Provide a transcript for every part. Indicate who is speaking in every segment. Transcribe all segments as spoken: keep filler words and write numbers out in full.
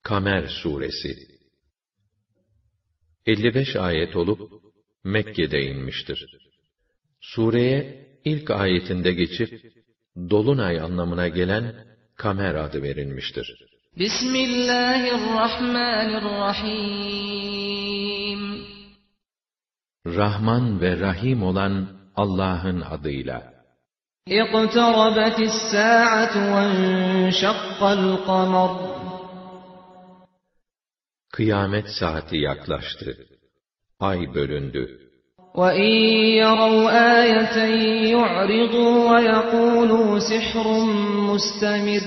Speaker 1: Kamer Suresi elli beş ayet olup Mekke'de inmiştir. Sureye ilk ayetinde geçip dolunay anlamına gelen kamer adı verilmiştir.
Speaker 2: Bismillahirrahmanirrahim.
Speaker 1: Rahman ve Rahim olan Allah'ın adıyla.
Speaker 2: İqtarabatis sa'atu venşakkal kamer.
Speaker 1: Kıyamet saati yaklaştı. Ay bölündü.
Speaker 2: وَاِنْ يَرَوْا آيَةً يُعْرِضُوا وَيَقُولُوا سِحْرٌ مُسْتَمِرٌّ.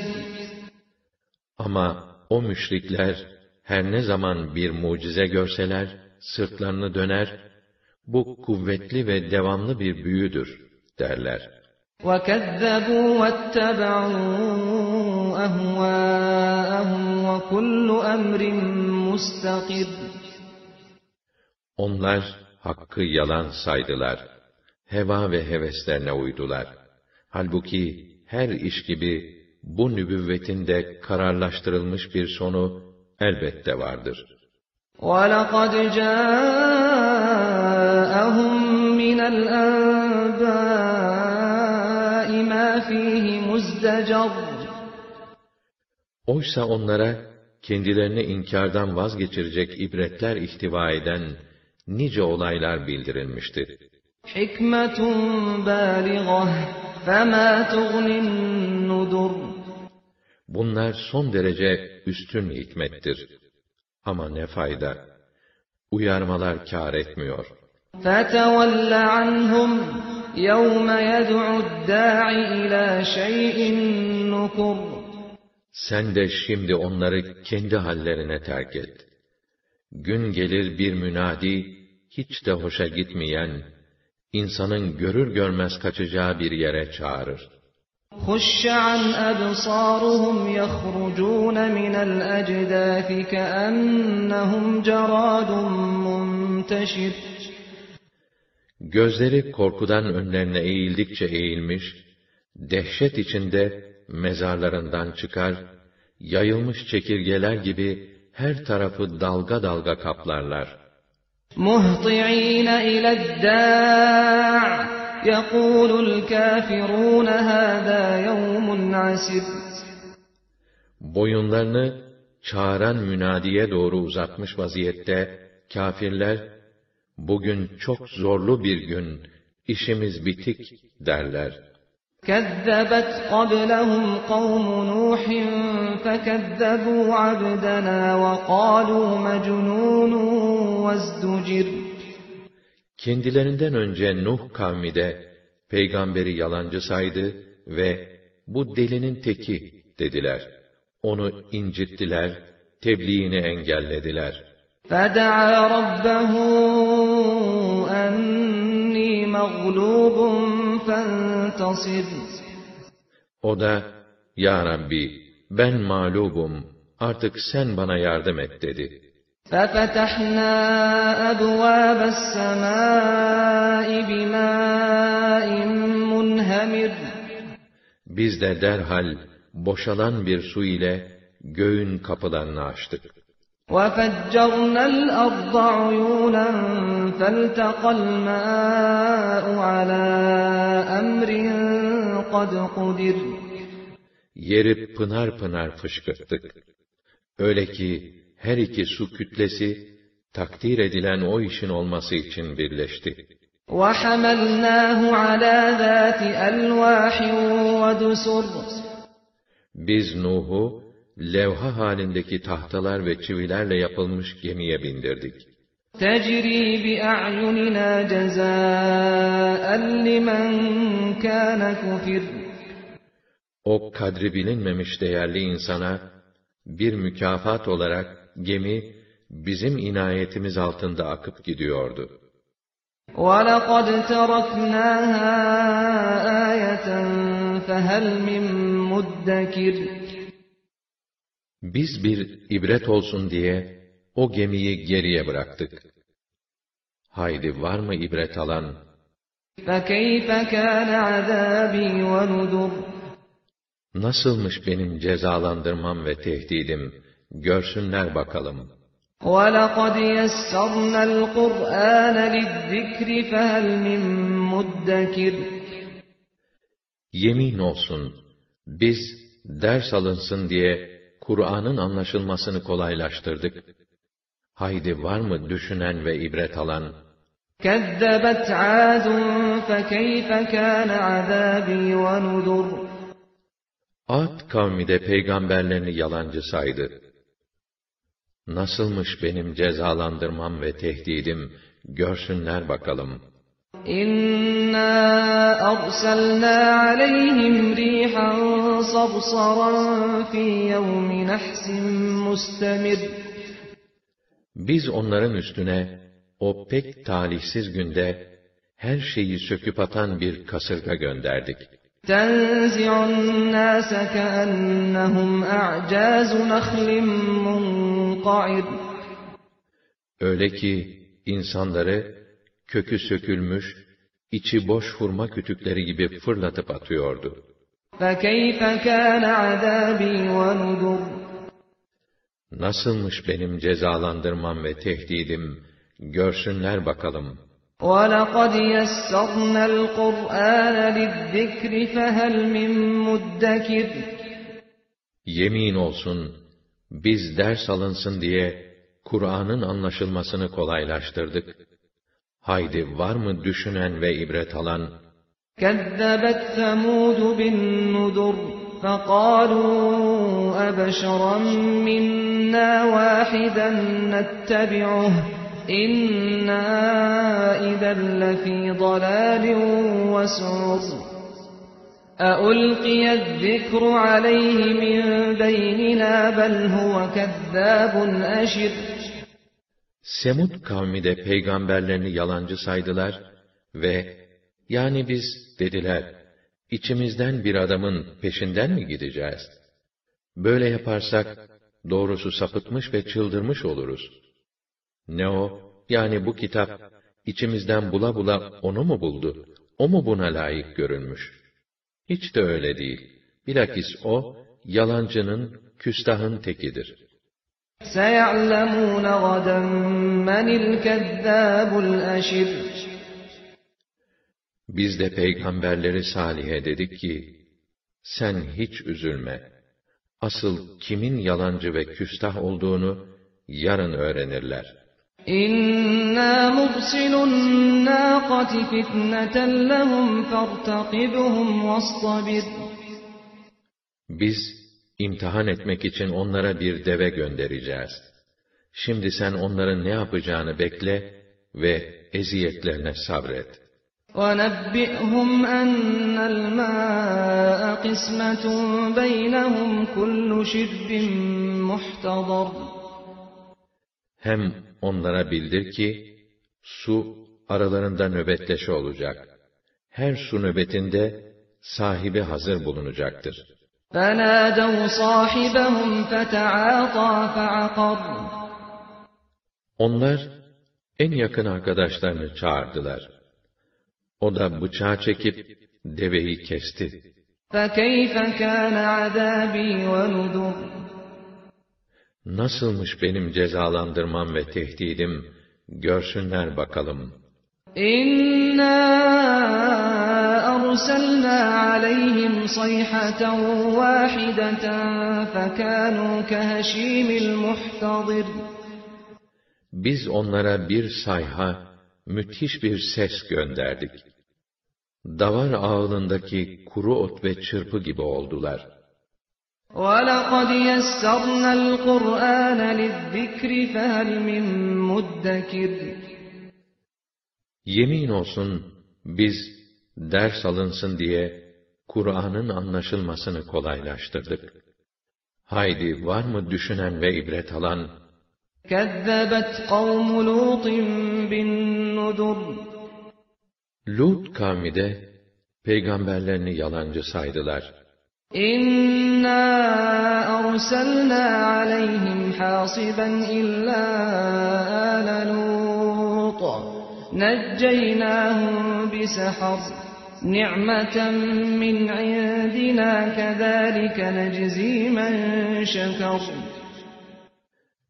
Speaker 1: Ama o müşrikler her ne zaman bir mucize görseler, sırtlarını döner, bu kuvvetli ve devamlı bir büyüdür derler.
Speaker 2: وَكَذَّبُوا وَاتَّبَعُوا أَهْوَاءَهُمْ وَكُلُّ أَمْرٍ مُسْتَقِرٌّ.
Speaker 1: Onlar hakkı yalan saydılar. Heva ve heveslerine uydular. Halbuki her iş gibi bu nübüvvetin de kararlaştırılmış bir sonu elbette vardır.
Speaker 2: وَلَقَدْ جَاءَهُمْ مِنَ الْأَنْبَاءِ مَا فِيهِ مُزْدَجَرٌ.
Speaker 1: Oysa onlara kendilerini inkardan vazgeçirecek ibretler ihtiva eden nice olaylar bildirilmiştir.
Speaker 2: حِكْمَةٌ بَالِغَةٌ فَمَا تُغْنِ النُّذُرُ.
Speaker 1: Bunlar son derece üstün hikmettir. Ama ne fayda? Uyarmalar kâr etmiyor.
Speaker 2: فَتَوَلَّ عَنْهُمْ يَوْمَ يَدْعُ الدَّاعِ إِلَى شَيْءٍ نُكُرٍ.
Speaker 1: Sen de şimdi onları kendi hallerine terk et. Gün gelir bir münadi, hiç de hoşa gitmeyen, insanın görür görmez kaçacağı bir yere çağırır.
Speaker 2: خُشَّ عَنْ أَبْصَارُهُمْ يَخْرُجُونَ مِنَ الْأَجْدَاثِ كَأَنَّهُمْ جَرَادٌ مُنْتَشِرٌ.
Speaker 1: Gözleri korkudan önlerine eğildikçe eğilmiş, dehşet içinde mezarlarından çıkar, yayılmış çekirgeler gibi her tarafı dalga dalga kaplarlar.
Speaker 2: مُهْطِعِينَ إِلَى الدَّاعِ يَقُولُ الْكَافِرُونَ هَذَا يَوْمٌ عَسِرٌ.
Speaker 1: Boyunlarını çağıran münadiye doğru uzatmış vaziyette kâfirler, bugün çok zorlu bir gün, işimiz bitik derler.
Speaker 2: كَذَّبَتْ قَبْلَهُمْ قَوْمُ نُوحٍ فَكَذَّبُوا عَبْدَنَا وَقَالُوا مَجْنُونٌ وَازْدُجِرَ.
Speaker 1: Kendilerinden önce Nuh kavmi de peygamberi yalancı saydı ve bu delinin teki dediler. Onu incittiler, tebliğini engellediler.
Speaker 2: فَدَعَا رَبَّهُ أَنِّي مَغْلُوبٌ فَانْتَصِرْ.
Speaker 1: O da, Ya Rabbi, ben mağlubum, artık sen bana yardım et dedi.
Speaker 2: فَفَتَحْنَا أَبْوَابَ السَّمَاءِ بِمَاءٍ مُنْهَمِرٍ.
Speaker 1: Biz de derhal boşalan bir su ile göğün kapılarını açtık.
Speaker 2: وَفَجَّرْنَا الْأَرْضَ عُيُونًا فَالْتَقَى الْمَاءُ عَلَى أَمْرٍ قَدْ قُدِرَ.
Speaker 1: Yeri pınar pınar fışkırttık. Öyle ki her iki su kütlesi takdir edilen o işin olması için birleşti.
Speaker 2: وَحَمَلْنَاهُ عَلَى ذَاتِ أَلْوَاحٍ وَدُسُرٍ.
Speaker 1: Biz Nuh'u levha halindeki tahtalar ve çivilerle yapılmış gemiye bindirdik.
Speaker 2: تَجْرِي بِأَعْيُنِنَا جَزَاءً لِمَنْ كَانَ كُفِرٍ.
Speaker 1: O kadri bilinmemiş değerli insana bir mükafat olarak gemi bizim inayetimiz altında akıp gidiyordu.
Speaker 2: وَلَقَدْ تَرَكْنَاهَا آيَةً فَهَلْ مِنْ مُدَّكِرٍ.
Speaker 1: Biz bir ibret olsun diye o gemiyi geriye bıraktık. Haydi var mı ibret alan?
Speaker 2: فَكَيْفَ كَانَ عَذَابِي وَنُذُرِ.
Speaker 1: Nasılmış benim cezalandırmam ve tehdidim, görsünler bakalım.
Speaker 2: وَلَقَدْ يَسَّرْنَا الْقُرْآنَ لِلذِّكْرِ فَهَلْ مِن مُّدَّكِرٍ
Speaker 1: Yemin olsun, biz ders alınsın diye Kur'an'ın anlaşılmasını kolaylaştırdık. Haydi var mı düşünen ve ibret alan?
Speaker 2: كَذَّبَتْ عَادٌ فَكَيْفَ كَانَ عَذَابِي وَنُذُرِ
Speaker 1: Ad kavmi de peygamberlerini yalancı saydı. Nasılmış benim cezalandırmam ve tehdidim, görsünler bakalım.
Speaker 2: İnna arsalna aleyhim rihan sabsaran fi yevmi nahsin mustemir.
Speaker 1: Biz onların üstüne o pek talihsiz günde her şeyi söküp atan bir kasırga gönderdik.
Speaker 2: Tenzi'un nâse keennehum a'câzu nahlin munqa'ir.
Speaker 1: Öyle ki insanları kökü sökülmüş, içi boş hurma kütükleri gibi fırlatıp atıyordu.
Speaker 2: فَكَيْفَ كَانَ عَذَابِي وَنُذُرِ
Speaker 1: Nasılmış benim cezalandırmam ve tehdidim, görsünler bakalım.
Speaker 2: وَلَقَدْ يَسَّرْنَا الْقُرْآنَ لِلذِّكْرِ فَهَلْ مِن مُّدَّكِرٍ
Speaker 1: Yemin olsun, biz ders alınsın diye Kur'an'ın anlaşılmasını kolaylaştırdık. Haydi var mı düşünen ve ibret alan?
Speaker 2: كَذَّبَتْ ثَمُودُ بِالنُّذُرِ فَقَالُوا أَبَشَرًا مِنَّا وَاحِدًا نَتَّبِعُهُ إِنَّا إِذًا لَّفِي ضَلَالٍ وَسُعُرٍ أَأُلْقِيَ الذِّكْرُ عَلَيْهِ مِن بَيْنِنَا بَلْ هُوَ كَذَّابٌ أَشِرٌ
Speaker 1: Semud kavmi de peygamberlerini yalancı saydılar ve yani biz dediler, içimizden bir adamın peşinden mi gideceğiz? Böyle yaparsak doğrusu sapıtmış ve çıldırmış oluruz. Ne o? Yani bu kitap içimizden bula bula onu mu buldu? O mu buna layık görülmüş? Hiç de öyle değil. Bilakis o yalancının, küstahın tekidir.
Speaker 2: سَيَعْلَمُونَ غَدًا مَّنِ الْكَذَّابُ الْأَشِرُ
Speaker 1: Biz de peygamberleri Salih'e dedik ki, sen hiç üzülme. Asıl kimin yalancı ve küstah olduğunu yarın öğrenirler.
Speaker 2: İnna mursilun nâqati fitneten lehum fertakibhum vastabir.
Speaker 1: Biz imtihan etmek için onlara bir deve göndereceğiz. Şimdi sen onların ne yapacağını bekle ve eziyetlerine sabret.
Speaker 2: وَنَبِّئْهُمْ أَنَّ الْمَاءَ قِسْمَةٌ بَيْنَهُمْ كُلُّ شِرْبٍ مُحْتَضَرٍ
Speaker 1: Hem onlara bildir ki, su aralarında nöbetleşe olacak. Her su nöbetinde sahibi hazır bulunacaktır.
Speaker 2: فَنَادَوْا صَاحِبَهُمْ فَتَعَاطَى فَعَقَرَ
Speaker 1: Onlar en yakın arkadaşlarını çağırdılar. O da bıçağı çekip deveyi kesti.
Speaker 2: فَكَيْفَ كَانَ عَذَابِي وَنُذُرِ
Speaker 1: Nasılmış benim cezalandırmam ve tehdidim, görsünler bakalım.
Speaker 2: İnna arsalna aleyhim sayhatan vahideten fekanu keheşimil muhtadir.
Speaker 1: Biz onlara bir sayha, müthiş bir ses gönderdik. Davar ağılındaki kuru ot ve çırpı gibi oldular.
Speaker 2: وَلَقَدْ يَسَّرْنَا الْقُرْآنَ لِلذِّكْرِ فَهَلْ مِن مُّدَّكِرٍ
Speaker 1: Yemin olsun, biz ders alınsın diye Kur'an'ın anlaşılmasını kolaylaştırdık. Haydi var mı düşünen ve ibret alan?
Speaker 2: كَذَّبَتْ قَوْمُ لُوطٍ بِالنُّذُرِ
Speaker 1: Lut kavmi de peygamberlerini yalancı saydılar.
Speaker 2: İnna arsalna aleyhim hasiban illa ala Lut necceynahum bisahar ni'meten min indina kezalike neczi men şeker.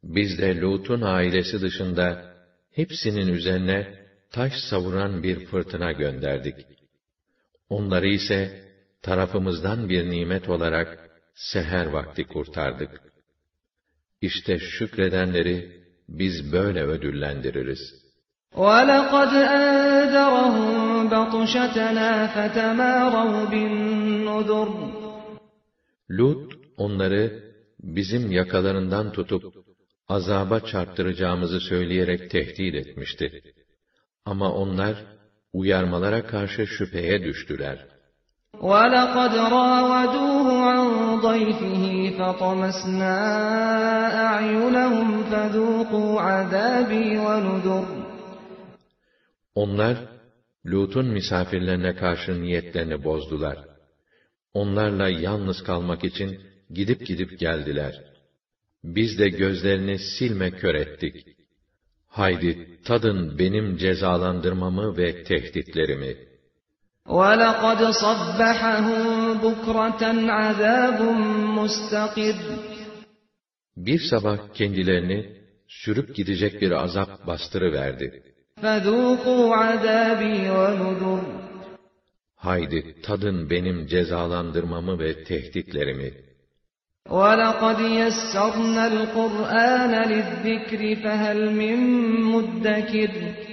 Speaker 1: Biz de Lut'un ailesi dışında hepsinin üzerine taş savuran bir fırtına gönderdik. Onları ise tarafımızdan bir nimet olarak seher vakti kurtardık. İşte şükredenleri biz böyle ödüllendiririz.
Speaker 2: وَلَقَدْ أَنذَرَهُم بَطْشَتَنَا فَتَمَارَوْا بِالنُّذُرِ
Speaker 1: Lut onları bizim yakalarından tutup azaba çarptıracağımızı söyleyerek tehdit etmişti. Ama onlar uyarmalara karşı şüpheye düştüler.
Speaker 2: وَلَقَدْ رَاوَدُوهُ عَنْ ضَيْفِهِ فَطَمَسْنَا أَعْيُنَهُمْ فَذُوقُوا عَذَابِي وَنُذُرِ
Speaker 1: Onlar, Lut'un misafirlerine karşı niyetlerini bozdular. Onlarla yalnız kalmak için gidip gidip geldiler. Biz de gözlerini silme kör ettik. Haydi tadın benim cezalandırmamı ve tehditlerimi.
Speaker 2: وَلَقَدْ صَبَّحَهُم بُكْرَةً عَذَابٌ مُسْتَقِرٌّ
Speaker 1: Bir sabah kendilerini sürüp gidecek bir azap bastırıverdi.
Speaker 2: فَذُوقُوا عَذَابِي وَنُذُرِ
Speaker 1: Haydi tadın benim cezalandırmamı ve tehditlerimi.
Speaker 2: وَلَقَدْ يَسَّرْنَا الْقُرْآنَ لِلذِّكْرِ فَهَلْ مِن مُّدَّكِرٍ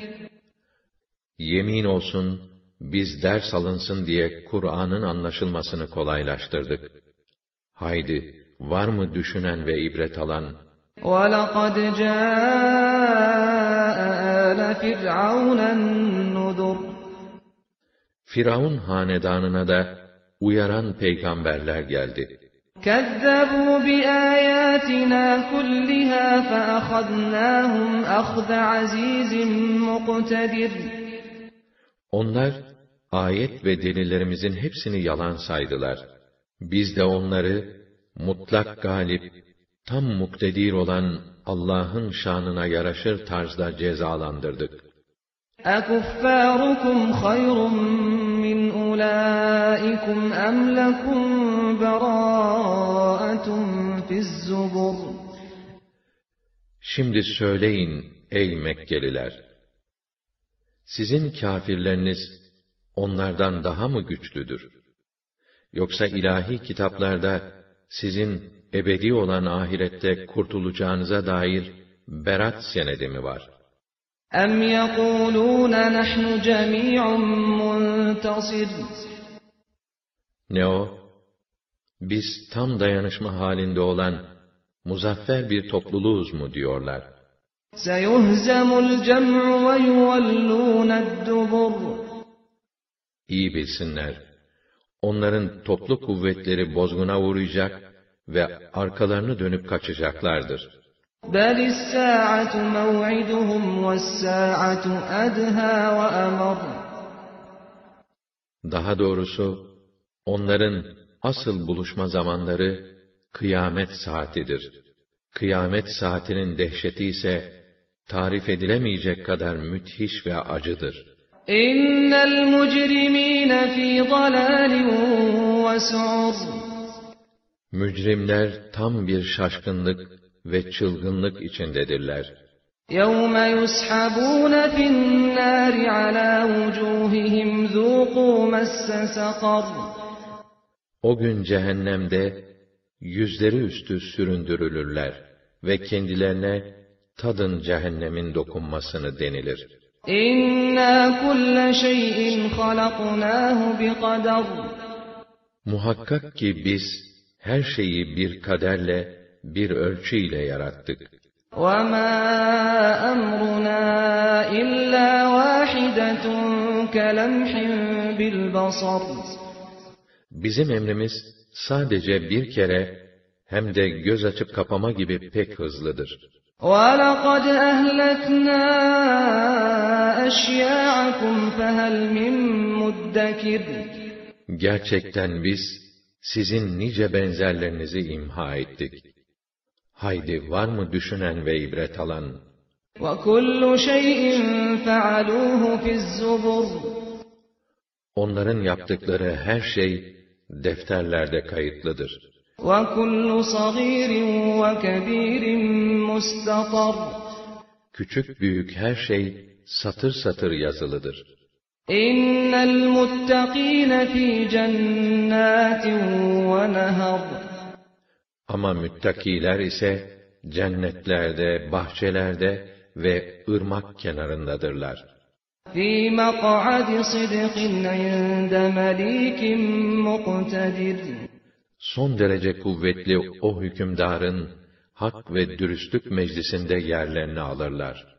Speaker 1: Yemin olsun, biz ders alınsın diye Kur'an'ın anlaşılmasını kolaylaştırdık. Haydi, var mı düşünen ve ibret alan?
Speaker 2: وَلَقَدْ جَاءَ آلَ فِرْعَوْنَ النُّذُرُ
Speaker 1: Firavun hanedanına da uyaran peygamberler geldi.
Speaker 2: كَذَّبُوا بِآيَاتِنَا كُلِّهَا فَأَخَذْنَاهُمْ أَخْذَ عَزِيزٍ مُقْتَدِرٍ
Speaker 1: Onlar, ayet ve delillerimizin hepsini yalan saydılar. Biz de onları, mutlak galip, tam muktedir olan Allah'ın şanına yaraşır tarzda cezalandırdık.
Speaker 2: أَكُفَّارُكُمْ خَيْرٌ مِّنْ أُولَٰئِكُمْ أَمْ لَكُمْ بَرَاءَةٌ فِي الزُّبُرِ
Speaker 1: Şimdi söyleyin ey Mekkeliler! Sizin kâfirleriniz onlardan daha mı güçlüdür? Yoksa ilahi kitaplarda sizin ebedi olan ahirette kurtulacağınıza dair berat senedi mi var?
Speaker 2: أَمْ يَقُولُونَ نَحْنُ جَمِيعٌ مُّنتَصِرٌ
Speaker 1: Ne o? Biz tam dayanışma halinde olan muzaffer bir topluluğuz mu diyorlar?
Speaker 2: سَيُهْزَمُ الْجَمْعُ وَيُوَلُّونَ الدُّبُرَ
Speaker 1: İyi bilsinler. Onların toplu kuvvetleri bozguna uğrayacak ve arkalarını dönüp kaçacaklardır.
Speaker 2: بَلِ السَّاعَةُ مَوْعِدُهُمْ وَالسَّاعَةُ أَدْهَى وَأَمَرُّ
Speaker 1: Daha doğrusu, onların asıl buluşma zamanları kıyamet saatidir. Kıyamet saatinin dehşeti ise tarif edilemeyecek kadar müthiş ve acıdır.
Speaker 2: اِنَّ الْمُجْرِم۪ينَ ف۪ي ضَلَالٍ وَسُعُرٍ
Speaker 1: Mücrimler tam bir şaşkınlık ve çılgınlık içindedirler.
Speaker 2: يَوْمَ يُسْحَبُونَ فِي النَّارِ عَلَى وُجُوهِهِمْ ذُوقُوا مَسَّ سَقَرَ
Speaker 1: O gün cehennemde yüzleri üstü süründürülürler ve kendilerine tadın cehennemin dokunmasını denilir.
Speaker 2: اِنَّا كُلَّ شَيْءٍ خَلَقْنَاهُ بِقَدَرٍ
Speaker 1: Muhakkak ki biz her şeyi bir kaderle, bir ölçüyle yarattık.
Speaker 2: وَمَا أَمْرُنَا إِلَّا وَاحِدَةٌ كَلَمْحٍ بِالْبَصَرِ
Speaker 1: Bizim emrimiz sadece bir kere hem de göz açıp kapama gibi pek hızlıdır.
Speaker 2: وَلَقَدْ أَهْلَكْنَا أَشْيَاعَكُمْ فَهَلْ مِن مُّدَّكِرٍ
Speaker 1: Gerçekten biz sizin nice benzerlerinizi imha ettik. Haydi var mı düşünen ve ibret alan?
Speaker 2: وَكُلُّ شَيْءٍ فَعَلُوهُ فِي الزُّبُرِ
Speaker 1: Onların yaptıkları her şey defterlerde kayıtlıdır.
Speaker 2: وَكُلُّ صَغِيرٍ وَكَبِيرٍ مُسْتَطَرٌ
Speaker 1: Küçük büyük her şey satır satır yazılıdır.
Speaker 2: İnnel muttakîne fî cennâtin ve nehar.
Speaker 1: Ama müttakiler ise cennetlerde, bahçelerde ve ırmak kenarındadırlar.
Speaker 2: Fî mek'adi sıdkın inde melîkin muqtedir.
Speaker 1: Son derece kuvvetli o hükümdarın hak ve dürüstlük meclisinde yerlerini alırlar.